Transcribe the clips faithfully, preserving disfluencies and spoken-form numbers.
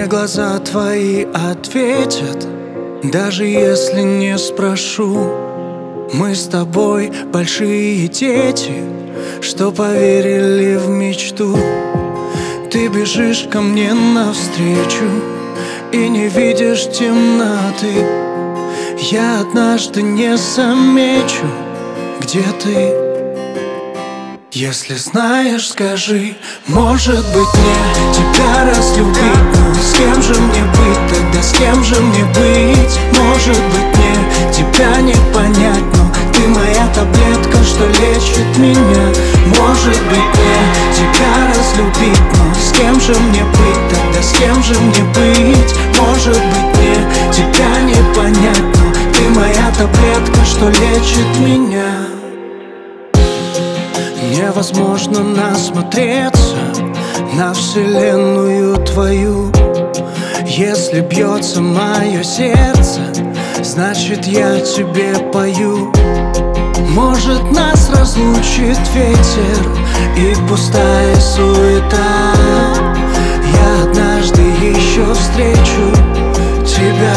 Мне глаза твои ответят, даже если не спрошу. Мы с тобой большие дети, что поверили в мечту. Ты бежишь ко мне навстречу и не видишь темноты. Я однажды не замечу, где ты. Если знаешь, скажи, может быть мне тебя разлюбить, но с кем же мне быть, тогда с кем же мне быть? Может быть мне тебя не понять, но ты моя таблетка, что лечит меня. Может быть мне тебя разлюбить, но с кем же мне быть, тогда с кем же мне быть? Может быть мне тебя не понять, но ты моя таблетка, что лечит меня. Невозможно насмотреться на вселенную твою. Если бьется мое сердце, значит я тебе пою. Может нас разлучит ветер и пустая суета. Я однажды еще встречу тебя.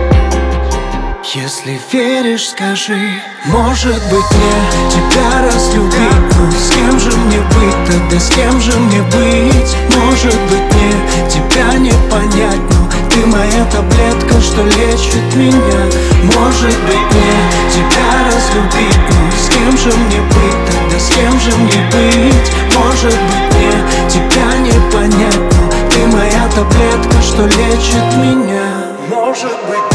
Если веришь, скажи, может быть мне тебя разлюбить, но с кем же мне быть, тогда с кем же мне быть? Может быть мне тебя не понять, но ты моя таблетка, что лечит меня. Может быть мне тебя разлюбить, но с кем же мне быть, тогда с кем же мне быть? Может быть мне тебя не понять, но ты моя таблетка, что лечит меня. Может быть